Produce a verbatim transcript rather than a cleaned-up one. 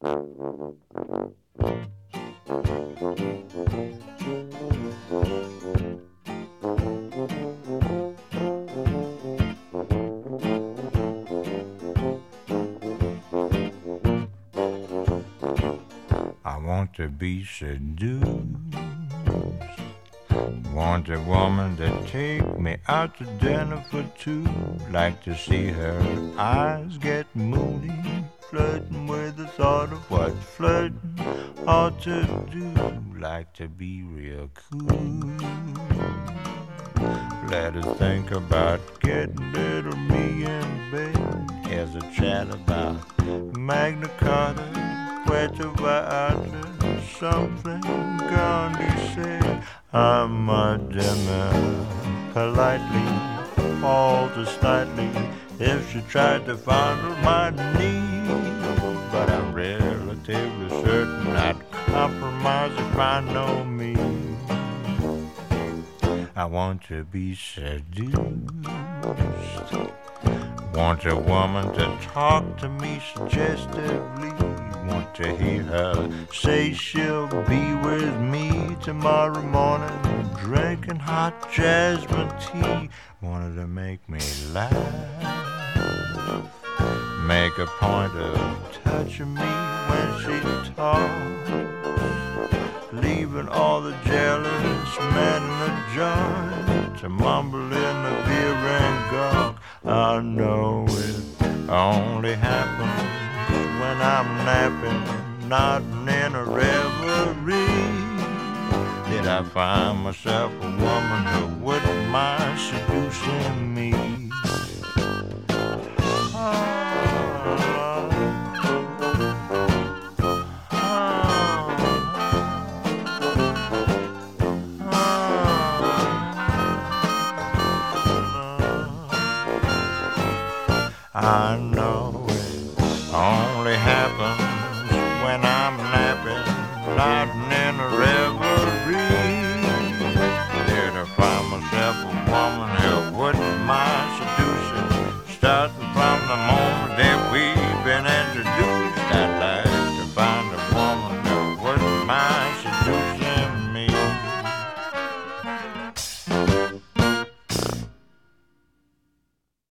I want to be seduced. Want a woman to take me out to dinner for two. Like to see her eyes get moody, flirting with the thought of what flirting ought to do. Like to be real cool. Let us think about getting little me in bed. Here's a chat about Magna Carta, Puerto Vallarta, something Gandhi said. I'm a dimmer, politely, falters slightly, if she tried to fondle my knee. But I'm relatively certain I'd compromise if I know me. I want to be seduced. Want a woman to talk to me suggestively. Want to hear her say she'll be with me tomorrow morning, drinking hot jasmine tea. Wanted to make me laugh, make a point of touching me when she talks, leaving all the jealous men in the joint to mumble in the beer and gawk. I know it only happens when I'm napping, nodding in a reverie. Did I find myself a woman who wouldn't mind seducing me? I know it only happens when I'm napping, nodding